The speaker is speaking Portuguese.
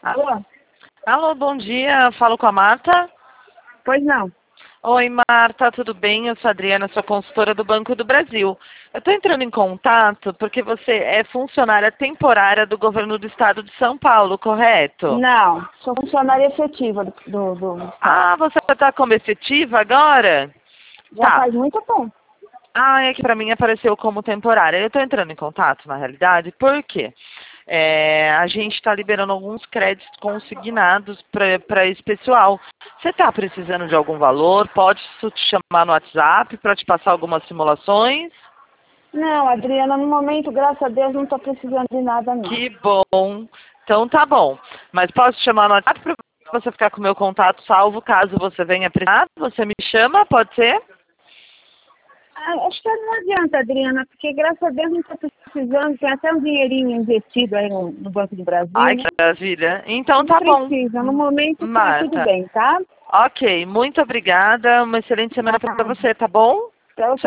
Alô? Alô, bom dia. Falo com a Marta? Pois não. Oi, Marta, tudo bem? Eu sou a Adriana, sou consultora do Banco do Brasil. Eu estou entrando em contato porque você é funcionária temporária do governo do estado de São Paulo, correto? Não, sou funcionária efetiva do Estado. Ah, você está como efetiva agora? Já Tá. faz muito tempo. Ah, é que para mim apareceu como temporária. Eu estou entrando em contato, na realidade, por quê? A gente está liberando alguns créditos consignados para esse pessoal. Você está precisando de algum valor? Pode te chamar no WhatsApp para te passar algumas simulações? Não, Adriana, no momento, graças a Deus, não estou precisando de nada, não. Que bom. Então tá bom. Mas posso te chamar no WhatsApp para você ficar com o meu contato salvo caso você venha precisar? Você me chama, pode ser? Acho que não adianta, Adriana, porque graças a Deus não estou precisando. Tem até um dinheirinho investido aí no Banco do Brasil, Ai, que né? maravilha. Então Não tá bom. precisa. No momento está tudo Marta. bem, tá? Ok, muito obrigada. Uma excelente semana para você, tá bom? Para